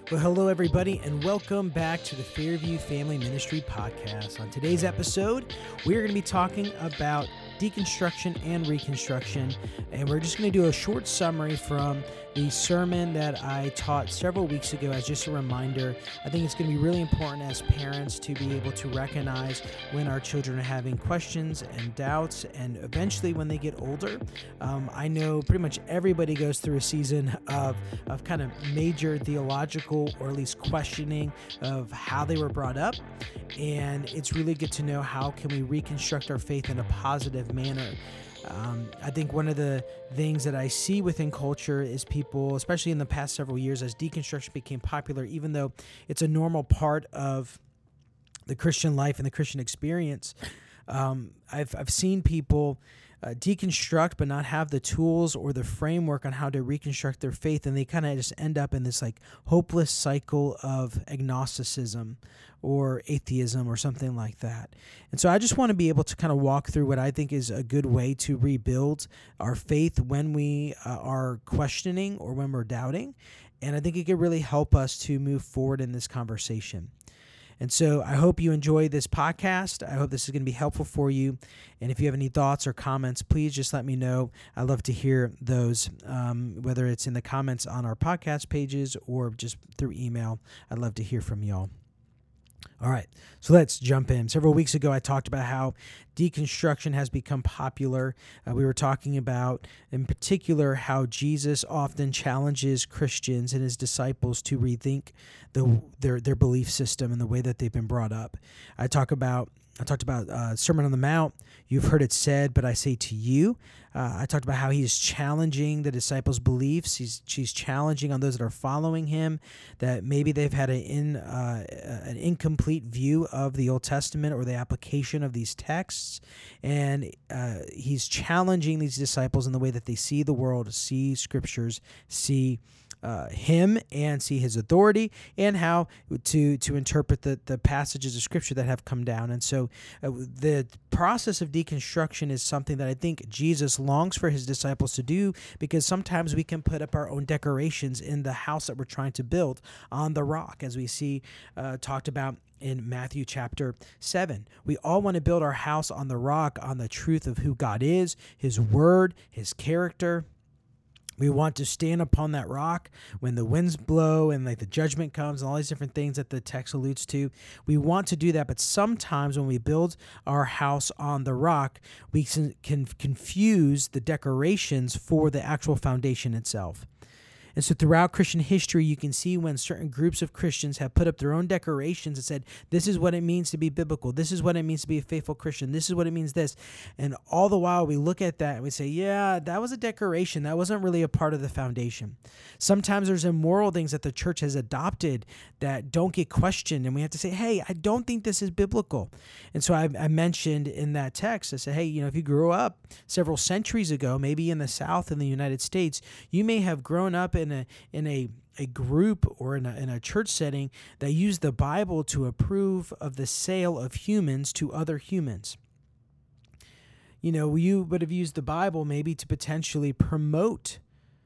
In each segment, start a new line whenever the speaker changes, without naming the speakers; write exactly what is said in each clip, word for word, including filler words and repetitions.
Well, hello, everybody, and welcome back to the Fairview Family Ministry Podcast. On today's episode, we're going to be talking about deconstruction and reconstruction, and we're just going to do a short summary from the sermon that I taught several weeks ago as just a reminder. I think it's going to be really important as parents to be able to recognize when our children are having questions and doubts, and eventually when they get older. Um, I know pretty much everybody goes through a season of, of kind of major theological or at least questioning of how they were brought up, and it's really good to know how can we reconstruct our faith in a positive manner. Um, I think one of the things that I see within culture is people, especially in the past several years, as deconstruction became popular, even though it's a normal part of the Christian life and the Christian experience, um, I've I've seen people uh, deconstruct but not have the tools or the framework on how to reconstruct their faith, and they kind of just end up in this like hopeless cycle of agnosticism or atheism or something like that. And so I just want to be able to kind of walk through what I think is a good way to rebuild our faith when we uh, are questioning or when we're doubting. And I think it could really help us to move forward in this conversation. And so I hope you enjoy this podcast. I hope this is going to be helpful for you. And if you have any thoughts or comments, please just let me know. I love to hear those, um, whether it's in the comments on our podcast pages or just through email. I'd love to hear from y'all. All right, so let's jump in. Several weeks ago, I talked about how deconstruction has become popular. Uh, we were talking about, in particular, how Jesus often challenges Christians and his disciples to rethink the, their their belief system and the way that they've been brought up. I talk about I talked about uh, Sermon on the Mount. You've heard it said, but I say to you. Uh, I talked about how he's challenging the disciples' beliefs. He's she's challenging on those that are following him that maybe they've had an in uh, an incomplete view of the Old Testament or the application of these texts, and uh, he's challenging these disciples in the way that they see the world, see scriptures, see Uh, him and see his authority, and how to to interpret the, the passages of Scripture that have come down. And so uh, the process of deconstruction is something that I think Jesus longs for his disciples to do, because sometimes we can put up our own decorations in the house that we're trying to build on the rock, as we see uh, talked about in Matthew chapter seven. We all want to build our house on the rock, on the truth of who God is, his word, his character. We want to stand upon that rock when the winds blow and like the judgment comes and all these different things that the text alludes to. We want to do that, but sometimes when we build our house on the rock, we can confuse the decorations for the actual foundation itself. And so throughout Christian history, you can see when certain groups of Christians have put up their own decorations and said, this is what it means to be biblical. This is what it means to be a faithful Christian. This is what it means this. And all the while we look at that and we say, yeah, that was a decoration. That wasn't really a part of the foundation. Sometimes there's immoral things that the church has adopted that don't get questioned. And we have to say, hey, I don't think this is biblical. And so I, I mentioned in that text, I said, hey, you know, if you grew up several centuries ago, maybe in the South in the United States, you may have grown up in in a in a, a group or in a, in a church setting that used the Bible to approve of the sale of humans to other humans. You know, you would have used the Bible maybe to potentially promote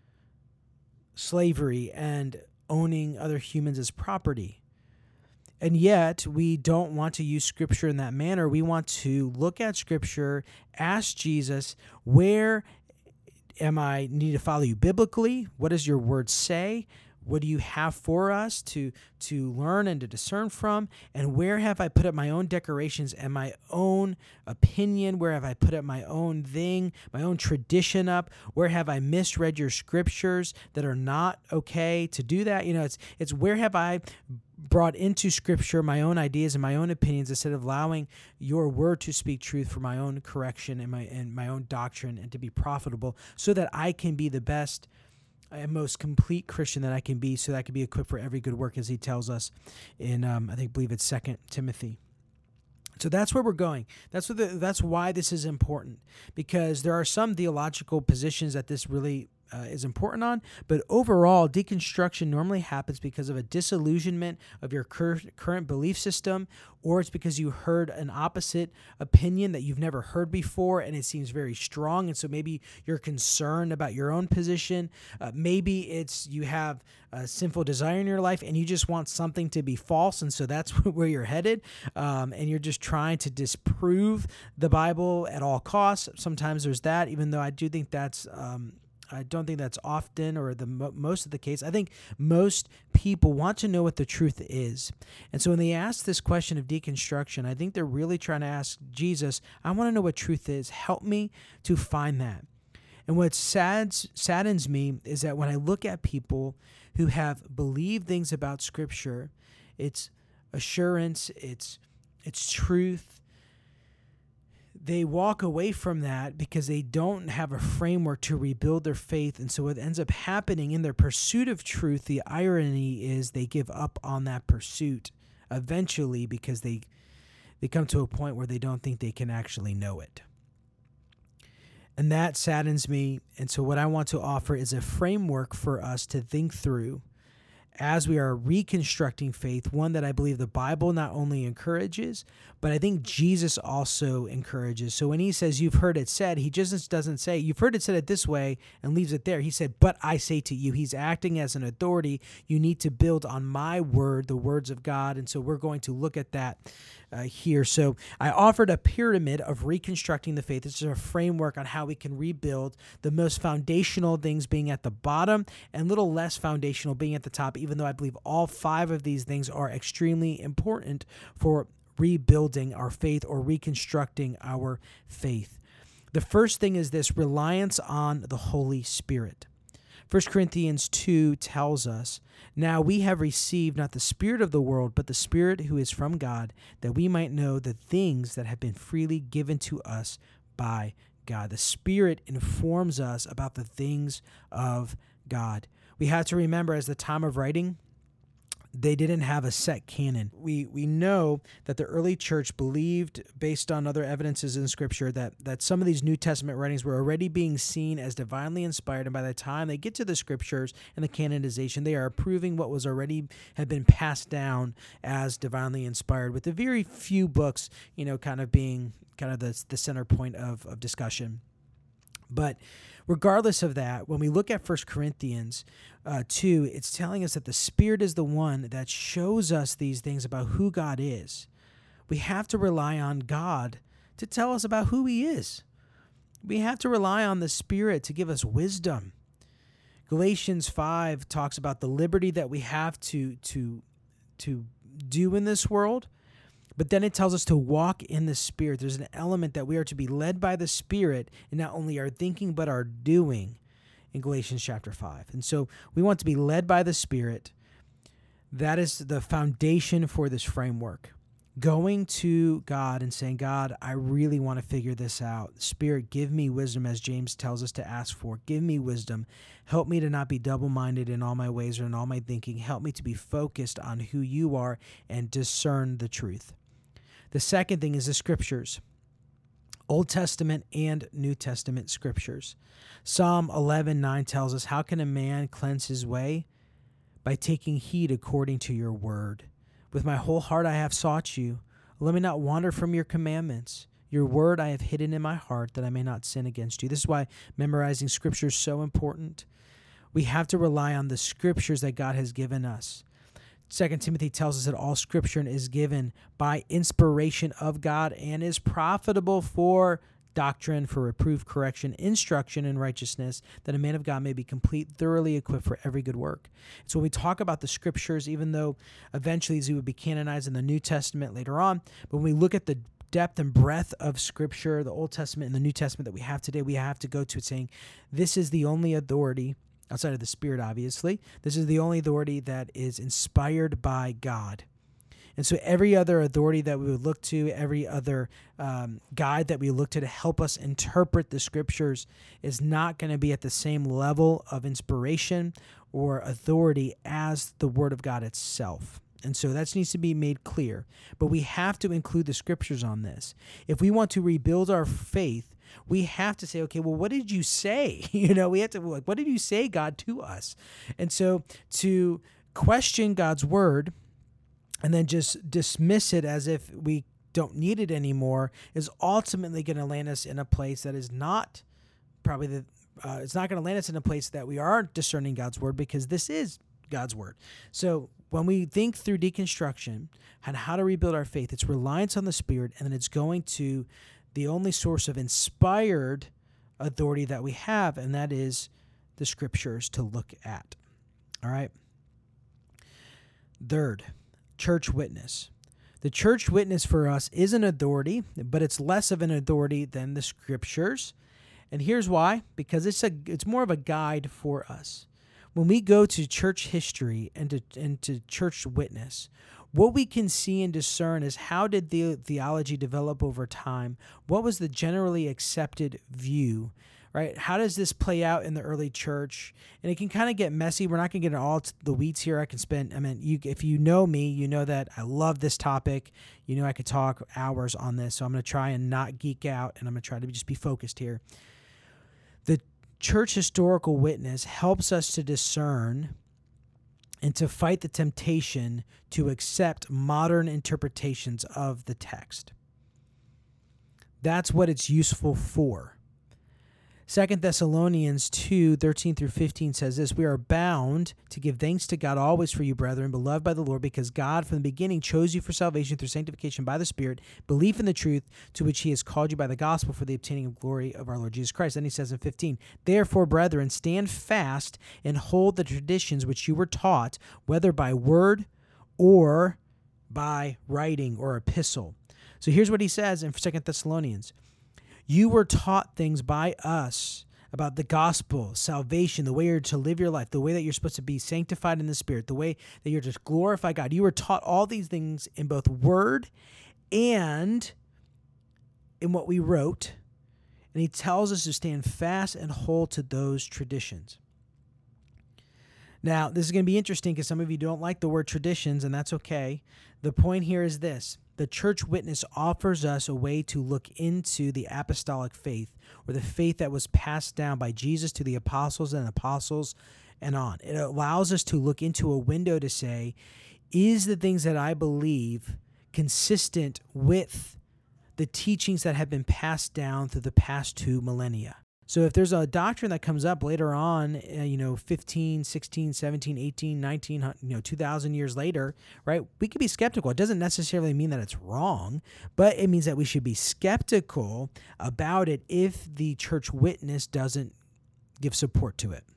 slavery and owning other humans as property. And yet, we don't want to use Scripture in that manner. We want to look at Scripture, ask Jesus, where am I need to follow you biblically? What does your word say? What do you have for us to to learn and to discern from? And where have I put up my own decorations and my own opinion? Where have I put up my own thing, my own tradition up? Where have I misread your scriptures that are not okay to do that? You know, it's it's where have I brought into Scripture my own ideas and my own opinions instead of allowing your word to speak truth for my own correction and my and my own doctrine and to be profitable, so that I can be the best and most complete Christian that I can be, so that I can be equipped for every good work, as he tells us in, um, I think, believe it's Second Timothy. So that's where we're going. That's what the, that's why this is important, because there are some theological positions that this really uh, is important on. But overall, deconstruction normally happens because of a disillusionment of your cur- current belief system, or it's because you heard an opposite opinion that you've never heard before, and it seems very strong. And so maybe you're concerned about your own position. Uh, maybe it's you have a sinful desire in your life, and you just want something to be false, and so that's where you're headed. Um, and you're just trying to disprove the Bible at all costs. Sometimes there's that, even though I do think that's um, I don't think that's often or the mo- most of the case. I think most people want to know what the truth is. And so when they ask this question of deconstruction, I think they're really trying to ask Jesus, I want to know what truth is. Help me to find that. And what sads, saddens me is that when I look at people who have believed things about Scripture, it's assurance, it's it's truth, they walk away from that because they don't have a framework to rebuild their faith. And so what ends up happening in their pursuit of truth, the irony is they give up on that pursuit eventually because they they come to a point where they don't think they can actually know it. And that saddens me. And so what I want to offer is a framework for us to think through as we are reconstructing faith, one that I believe the Bible not only encourages, but I think Jesus also encourages. So when he says, you've heard it said, he just doesn't say, you've heard it said it this way and leaves it there. He said, but I say to you. He's acting as an authority. You need to build on my word, the words of God. And so we're going to look at that uh, here. So I offered a pyramid of reconstructing the faith. This is a framework on how we can rebuild, the most foundational things being at the bottom and little less foundational being at the top, even though I believe all five of these things are extremely important for rebuilding our faith or reconstructing our faith. The first thing is this: reliance on the Holy Spirit. First Corinthians two tells us, now we have received not the spirit of the world, but the Spirit who is from God, that we might know the things that have been freely given to us by God. The Spirit informs us about the things of God. We have to remember, as the time of writing, they didn't have a set canon. We we know that the early church believed, based on other evidences in Scripture, that, that some of these New Testament writings were already being seen as divinely inspired, and by the time they get to the Scriptures and the canonization, they are approving what was already had been passed down as divinely inspired, with the very few books, you know, kind of being kind of the, the center point of, of discussion. But regardless of that, when we look at First Corinthians uh, two, it's telling us that the Spirit is the one that shows us these things about who God is. We have to rely on God to tell us about who he is. We have to rely on the Spirit to give us wisdom. Galatians five talks about the liberty that we have to, to, to do in this world. But then it tells us to walk in the Spirit. There's an element that we are to be led by the Spirit in not only our thinking, but our doing in Galatians chapter five. And so we want to be led by the Spirit. That is the foundation for this framework. Going to God and saying, God, I really want to figure this out. Spirit, give me wisdom, as James tells us to ask for. Give me wisdom. Help me to not be double-minded in all my ways or in all my thinking. Help me to be focused on who you are and discern the truth. The second thing is the Scriptures, Old Testament and New Testament Scriptures. Psalm eleven nine tells us, how can a man cleanse his way? By taking heed according to your word. With my whole heart I have sought you. Let me not wander from your commandments. Your word I have hidden in my heart, that I may not sin against you. This is why memorizing Scripture is so important. We have to rely on the Scriptures that God has given us. Second Timothy tells us that all Scripture is given by inspiration of God and is profitable for doctrine, for reproof, correction, instruction in righteousness, that a man of God may be complete, thoroughly equipped for every good work. So when we talk about the Scriptures, even though eventually these would be canonized in the New Testament later on, but when we look at the depth and breadth of Scripture, the Old Testament and the New Testament that we have today, we have to go to it saying, this is the only authority outside of the Spirit, obviously. This is the only authority that is inspired by God. And so every other authority that we would look to, every other um, guide that we look to to help us interpret the Scriptures is not going to be at the same level of inspiration or authority as the Word of God itself. And so that needs to be made clear. But we have to include the Scriptures on this. If we want to rebuild our faith, we have to say, okay, well, what did you say? You know, we have to, like, what did you say, God, to us? And so to question God's word and then just dismiss it as if we don't need it anymore is ultimately going to land us in a place that is not probably the, uh, it's not going to land us in a place that we are discerning God's word, because this is God's word. So when we think through deconstruction and how to rebuild our faith, it's reliance on the Spirit, and then it's going to the only source of inspired authority that we have, and that is the Scriptures to look at. All right. Third, church witness. The church witness for us is an authority, but it's less of an authority than the Scriptures. And here's why: because it's a it's more of a guide for us. When we go to church history and to, and to church witness, what we can see and discern is how did the theology develop over time? What was the generally accepted view, right? How does this play out in the early church? And it can kind of get messy. We're not going to get into all the weeds here. I can spend, I mean, you, if you know me, you know that I love this topic. You know I could talk hours on this, so I'm going to try and not geek out, and I'm going to try to just be focused here. The church historical witness helps us to discern and to fight the temptation to accept modern interpretations of the text. That's what it's useful for. Second Thessalonians two, thirteen through fifteen says this: "We are bound to give thanks to God always for you, brethren, beloved by the Lord, because God from the beginning chose you for salvation through sanctification by the Spirit, belief in the truth to which he has called you by the gospel for the obtaining of glory of our Lord Jesus Christ." Then he says in fifteen, "Therefore, brethren, stand fast and hold the traditions which you were taught, whether by word or by writing or epistle." So here's what he says in Second Thessalonians. You were taught things by us about the gospel, salvation, the way you're to live your life, the way that you're supposed to be sanctified in the Spirit, the way that you're to glorify God. You were taught all these things in both word and in what we wrote. And he tells us to stand fast and hold to those traditions. Now, this is going to be interesting because some of you don't like the word traditions, and that's okay. The point here is this. The church witness offers us a way to look into the apostolic faith, or the faith that was passed down by Jesus to the apostles and apostles and on. It allows us to look into a window to say, is the things that I believe consistent with the teachings that have been passed down through the past two millennia? So if there's a doctrine that comes up later on, uh, you know, fifteen, sixteen, seventeen, eighteen, nineteen, you know, two thousand years later, right, we could be skeptical. It doesn't necessarily mean that it's wrong, but it means that we should be skeptical about it if the church witness doesn't give support to it.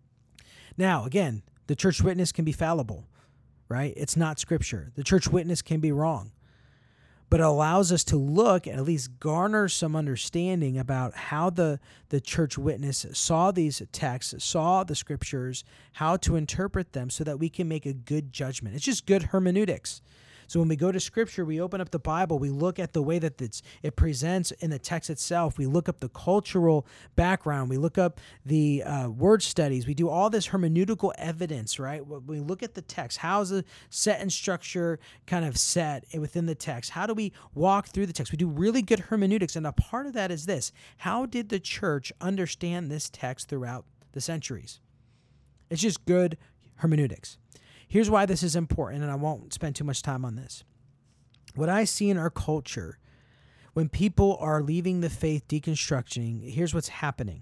Now, again, the church witness can be fallible, right? It's not Scripture. The church witness can be wrong. But it allows us to look and at least garner some understanding about how the, the church witness saw these texts, saw the Scriptures, how to interpret them so that we can make a good judgment. It's just good hermeneutics. So when we go to Scripture, we open up the Bible, we look at the way that it's, it presents in the text itself. We look up the cultural background. We look up the uh, word studies. We do all this hermeneutical evidence, right? We look at the text. How is the set and structure kind of set within the text? How do we walk through the text? We do really good hermeneutics, and a part of that is this. How did the church understand this text throughout the centuries? It's just good hermeneutics. Here's why this is important, and I won't spend too much time on this. What I see in our culture, when people are leaving the faith deconstructing, here's what's happening.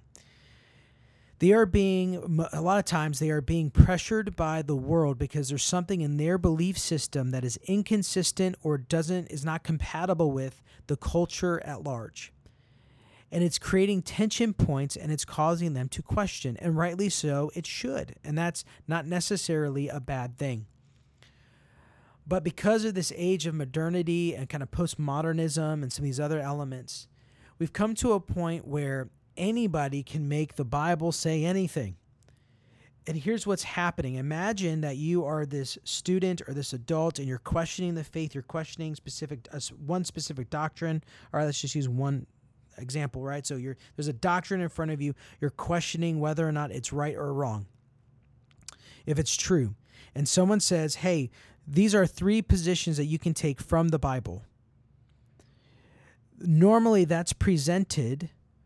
They are being, a lot of times, they are being pressured by the world because there's something in their belief system that is inconsistent or doesn't, is not compatible with the culture at large. And it's creating tension points, and it's causing them to question. And rightly so, it should. And that's not necessarily a bad thing. But because of this age of modernity and kind of postmodernism and some of these other elements, we've come to a point where anybody can make the Bible say anything. And here's what's happening. Imagine that you are this student or this adult, and you're questioning the faith. You're questioning specific uh, one specific doctrine. All right, let's just use one example, right? So you're there's a doctrine in front of you. You're questioning whether or not it's right or wrong, if it's true. And someone says, hey, these are three positions that you can take from the Bible. Normally that's presented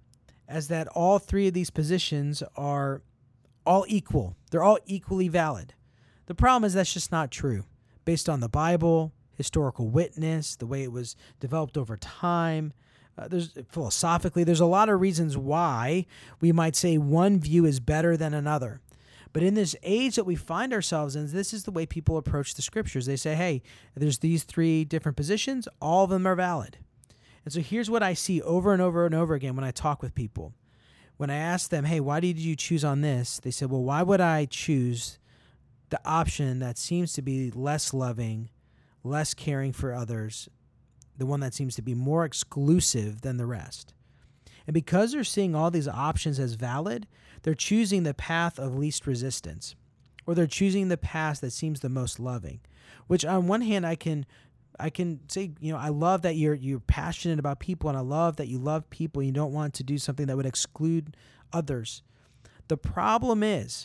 as that all three of these positions are all equal. They're all equally valid. The problem is that's just not true. Based on the Bible, historical witness, the way it was developed over time, uh, there's philosophically, there's a lot of reasons why we might say one view is better than another. But in this age that we find ourselves in, this is the way people approach the scriptures. They say, hey, there's these three different positions. All of them are valid. And so here's what I see over and over and over again when I talk with people. When I ask them, hey, why did you choose on this? They said, well, why would I choose the option that seems to be less loving, less caring for others, the one that seems to be more exclusive than the rest? And because they're seeing all these options as valid, they're choosing the path of least resistance, or they're choosing the path that seems the most loving, which on one hand, I can I can say, you know, I love that you're you're passionate about people, and I love that you love people. You don't want to do something that would exclude others. The problem is,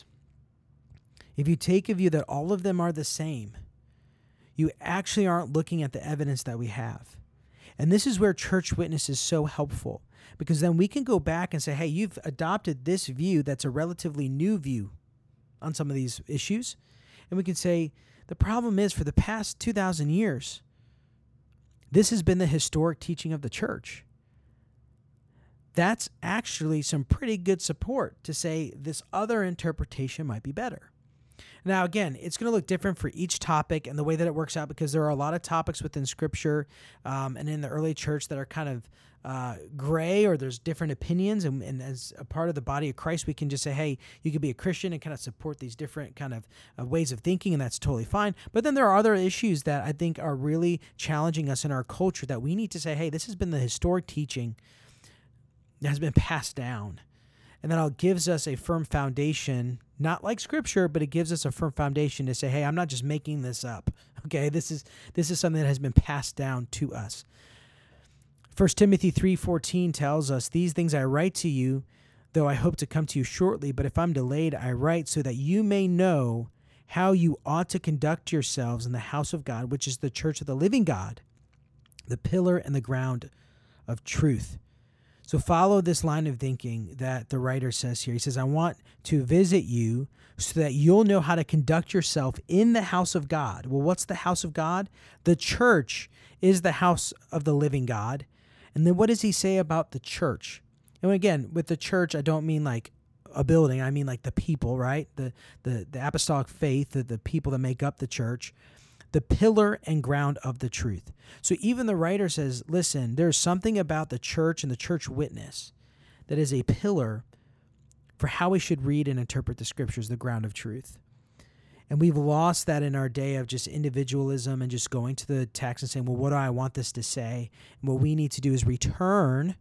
if you take a view that all of them are the same, you actually aren't looking at the evidence that we have. And this is where church witness is so helpful, because then we can go back and say, hey, you've adopted this view that's a relatively new view on some of these issues. And we can say, the problem is for the past two thousand years, this has been the historic teaching of the church. That's actually some pretty good support to say this other interpretation might be better. Now, again, it's going to look different for each topic and the way that it works out, because there are a lot of topics within Scripture um, and in the early church that are kind of uh, gray, or there's different opinions. And, and as a part of the body of Christ, we can just say, hey, you could be a Christian and kind of support these different kind of uh, ways of thinking, and that's totally fine. But then there are other issues that I think are really challenging us in our culture that we need to say, hey, this has been the historic teaching that has been passed down. And that all gives us a firm foundation, not like Scripture, but it gives us a firm foundation to say, hey, I'm not just making this up. Okay, this is this is something that has been passed down to us. First Timothy three fourteen tells us, these things I write to you, though I hope to come to you shortly, but if I'm delayed, I write so that you may know how you ought to conduct yourselves in the house of God, which is the church of the living God, the pillar and the ground of truth. So follow this line of thinking that the writer says here. He says, I want to visit you so that you'll know how to conduct yourself in the house of God. Well, what's the house of God? The church is the house of the living God. And then what does he say about the church? And again, with the church, I don't mean like a building. I mean like the people, right? The the, the apostolic faith, the, the people that make up the church. The pillar and ground of the truth. So even the writer says, listen, there's something about the church and the church witness that is a pillar for how we should read and interpret the scriptures, the ground of truth. And we've lost that in our day of just individualism and just going to the text and saying, well, what do I want this to say? And what we need to do is return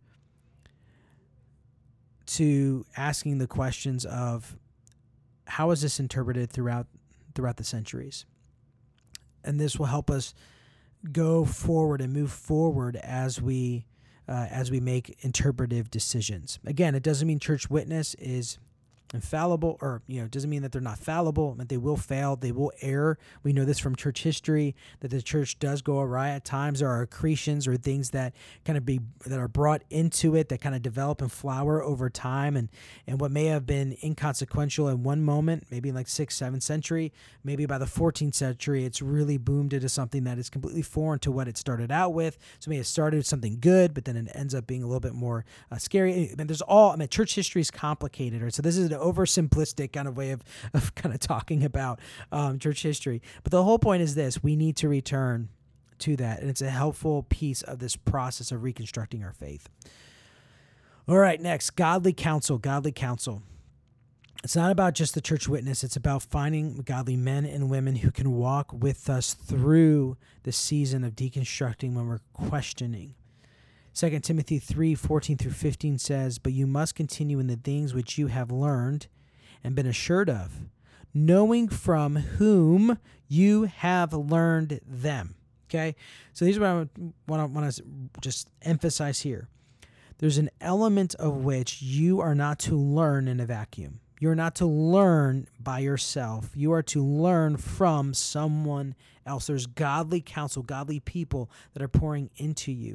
to asking the questions of how is this interpreted throughout throughout the centuries? And this will help us go forward and move forward as we uh, as we make interpretive decisions. Again, it doesn't mean church witness is infallible, or you know, it doesn't mean that they're not fallible. But they will fail. They will err. We know this from church history, that the church does go awry at times. There are accretions or things that kind of be that are brought into it that kind of develop and flower over time, and and what may have been inconsequential in one moment, maybe in like sixth, seventh century, maybe by the fourteenth century, it's really boomed into something that is completely foreign to what it started out with. So maybe it started with something good, but then it ends up being a little bit more uh, scary. I mean, there's all. I mean, church history is complicated, right? So this is an oversimplistic kind of way of, of kind of talking about um, church history. But the whole point is this: we need to return to that, and it's a helpful piece of this process of reconstructing our faith. All right, next, godly counsel, godly counsel. It's not about just the church witness. It's about finding godly men and women who can walk with us through the season of deconstructing when we're questioning. Second Timothy three fourteen through fifteen says, but you must continue in the things which you have learned and been assured of, knowing from whom you have learned them. Okay? So these are what I want to, want to just emphasize here. There's an element of which you are not to learn in a vacuum. You're not to learn by yourself. You are to learn from someone else. There's godly counsel, godly people that are pouring into you.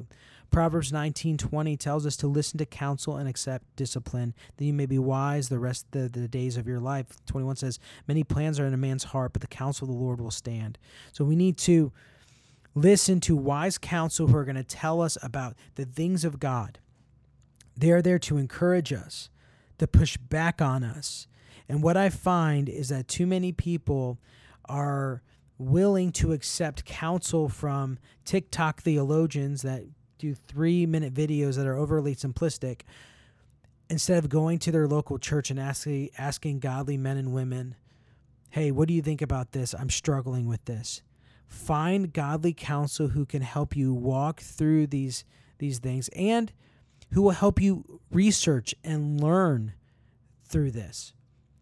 Proverbs nineteen twenty tells us to listen to counsel and accept discipline, that you may be wise the rest of the, the days of your life. twenty-one says, many plans are in a man's heart, but the counsel of the Lord will stand. So we need to listen to wise counsel who are going to tell us about the things of God. They're there to encourage us, to push back on us. And what I find is that too many people are willing to accept counsel from TikTok theologians that do three-minute videos that are overly simplistic instead of going to their local church and asking, asking godly men and women, hey, what do you think about this? I'm struggling with this. Find godly counsel who can help you walk through these, these things and who will help you research and learn through this.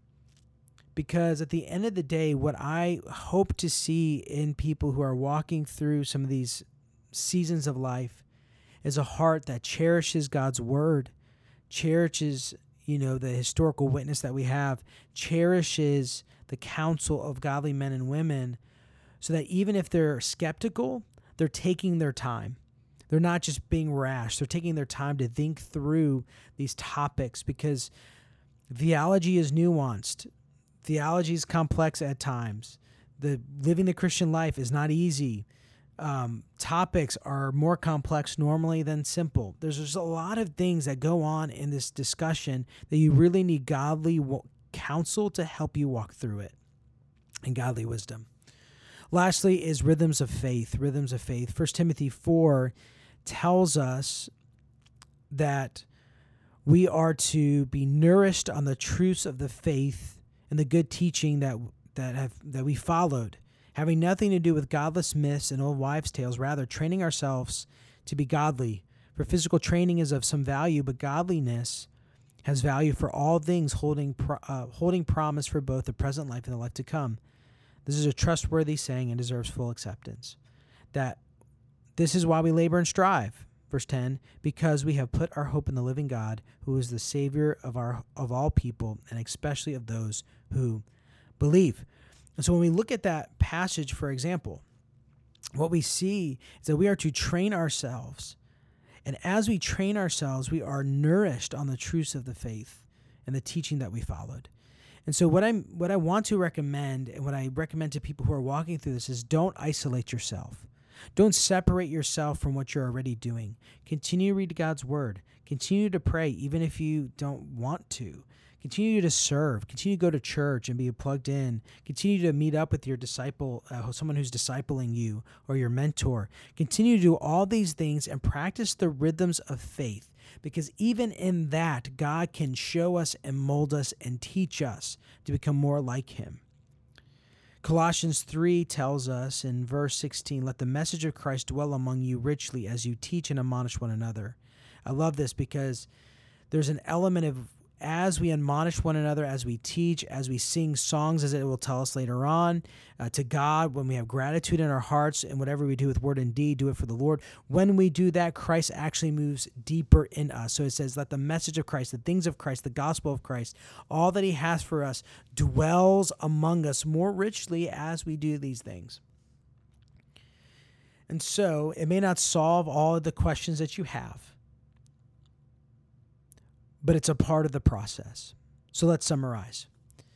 Because at the end of the day, what I hope to see in people who are walking through some of these seasons of life is a heart that cherishes God's word, cherishes, you know, the historical witness that we have, cherishes the counsel of godly men and women, so that even if they're skeptical, they're taking their time. They're not just being rash. They're taking their time to think through these topics, because theology is nuanced. Theology is complex at times. The living the Christian life is not easy. Um, topics are more complex normally than simple. There's just a lot of things that go on in this discussion that you really need godly counsel to help you walk through it, and godly wisdom. Lastly is rhythms of faith. Rhythms of faith. First Timothy four tells us that we are to be nourished on the truths of the faith and the good teaching that that have that we followed, having nothing to do with godless myths and old wives' tales, rather training ourselves to be godly. For physical training is of some value, but godliness has value for all things, holding pro, uh, holding promise for both the present life and the life to come. This is a trustworthy saying and deserves full acceptance. That this is why we labor and strive. Verse ten, because we have put our hope in the living God, who is the Savior of our of all people, and especially of those who believe. And so when we look at that passage, for example, what we see is that we are to train ourselves. And as we train ourselves, we are nourished on the truths of the faith and the teaching that we followed. And so what I'm what I want to recommend, and what I recommend to people who are walking through this, is don't isolate yourself. Don't separate yourself from what you're already doing. Continue to read God's word. Continue to pray, even if you don't want to. Continue to serve. Continue to go to church and be plugged in. Continue to meet up with your disciple, uh, someone who's discipling you, or your mentor. Continue to do all these things and practice the rhythms of faith, because even in that, God can show us and mold us and teach us to become more like him. Colossians three tells us in verse sixteen, let the message of Christ dwell among you richly as you teach and admonish one another. I love this because there's an element of, as we admonish one another, as we teach, as we sing songs, as it will tell us later on, uh, to God, when we have gratitude in our hearts, and whatever we do with word and deed, do it for the Lord. When we do that, Christ actually moves deeper in us. So it says, let the message of Christ, the things of Christ, the gospel of Christ, all that he has for us dwells among us more richly as we do these things. And so it may not solve all of the questions that you have, but it's a part of the process. So let's summarize.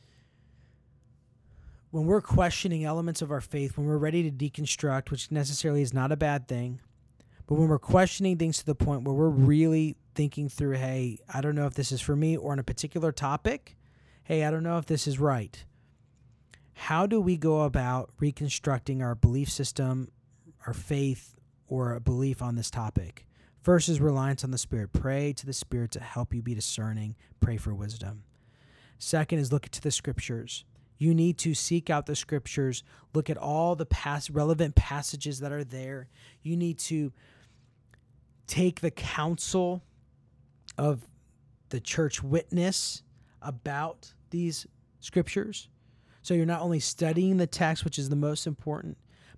When we're questioning elements of our faith, when we're ready to deconstruct, which necessarily is not a bad thing, but when we're questioning things to the point where we're really thinking through, hey, I don't know if this is for me, or on a particular topic, hey, I don't know if this is right. How do we go about reconstructing our belief system, our faith, or a belief on this topic? First is reliance on the Spirit. Pray to the Spirit to help you be discerning. Pray for wisdom. Second is look to the Scriptures. You need to seek out the Scriptures. Look at all the past relevant passages that are there. You need to take the counsel of the church witness about these Scriptures. So you're not only studying the text, which is the most important,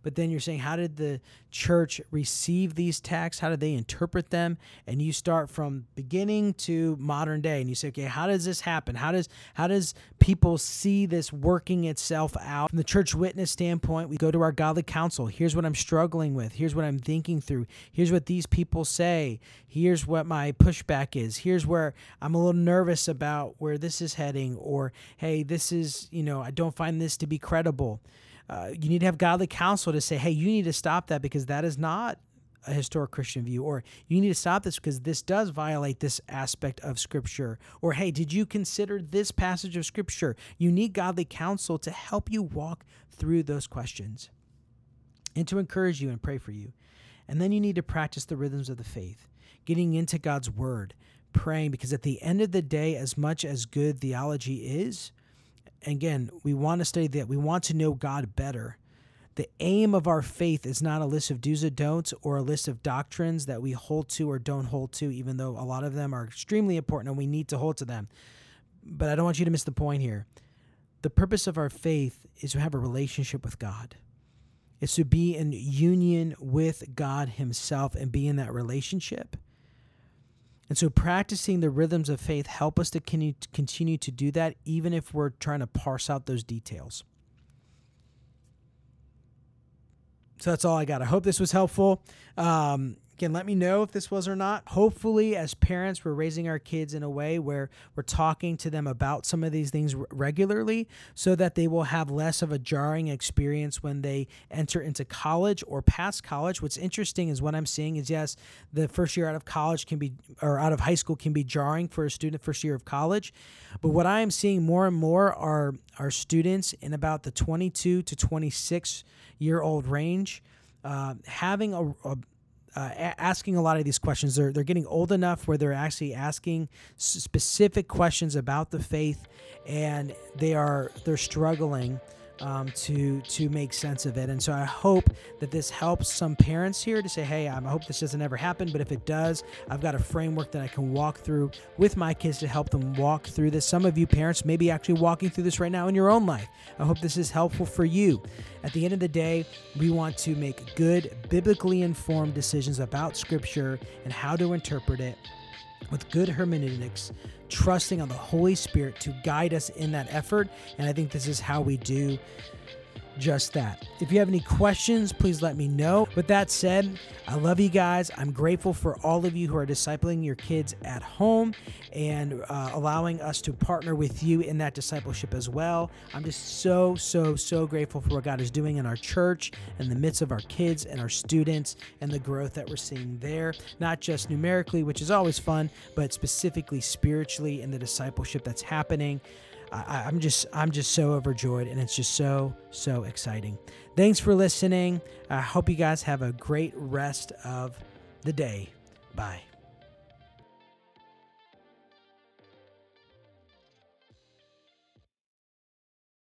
but then you're saying, how did the church receive these texts? How did they interpret them? And you start from beginning to modern day, and you say, okay, how does this happen? How does how does people see this working itself out? From the church witness standpoint, we go to our godly counsel. Here's what I'm struggling with. Here's what I'm thinking through. Here's what these people say. Here's what my pushback is. Here's where I'm a little nervous about where this is heading, or, hey, this is, you know, I don't find this to be credible. Uh, you need to have godly counsel to say, hey, you need to stop that because that is not a historic Christian view, or you need to stop this because this does violate this aspect of Scripture, or, hey, did you consider this passage of Scripture? You need godly counsel to help you walk through those questions and to encourage you and pray for you. And then you need to practice the rhythms of the faith, getting into God's Word, praying, because at the end of the day, as much as good theology is, again, we want to study that. We want to know God better. The aim of our faith is not a list of do's and don'ts or a list of doctrines that we hold to or don't hold to, even though a lot of them are extremely important and we need to hold to them. But I don't want you to miss the point here. The purpose of our faith is to have a relationship with God. It's to be in union with God himself and be in that relationship. And so practicing the rhythms of faith help us to continue to do that, even if we're trying to parse out those details. So that's all I got. I hope this was helpful. Um, again, let me know if this was or not. Hopefully, as parents, we're raising our kids in a way where we're talking to them about some of these things regularly so that they will have less of a jarring experience when they enter into college or past college. What's interesting is what I'm seeing is, yes, the first year out of college can be, or out of high school can be jarring for a student first year of college. But what I am seeing more and more are our students in about the twenty-two to twenty-six year old range, uh, having a, a uh, a- asking a lot of these questions. They're they're getting old enough where they're actually asking s- specific questions about the faith, and they are they're struggling um, to to make sense of it. And so I hope that this helps some parents here to say, hey, I hope this doesn't ever happen, but if it does, I've got a framework that I can walk through with my kids to help them walk through this. Some of you parents may be actually walking through this right now in your own life. I hope this is helpful for you. At the end of the day, we want to make good, biblically informed decisions about Scripture and how to interpret it with good hermeneutics, trusting on the Holy Spirit to guide us in that effort. And I think this is how we do just that. If you have any questions, please let me know. With that said, I love you guys. I'm grateful for all of you who are discipling your kids at home and uh, allowing us to partner with you in that discipleship as well. I'm just so, so, so grateful for what God is doing in our church, in the midst of our kids and our students, and the growth that we're seeing there, not just numerically, which is always fun, but specifically spiritually in the discipleship that's happening. I, I'm just I'm just so overjoyed, and it's just so, so exciting. Thanks for listening. I hope you guys have a great rest of the day. Bye.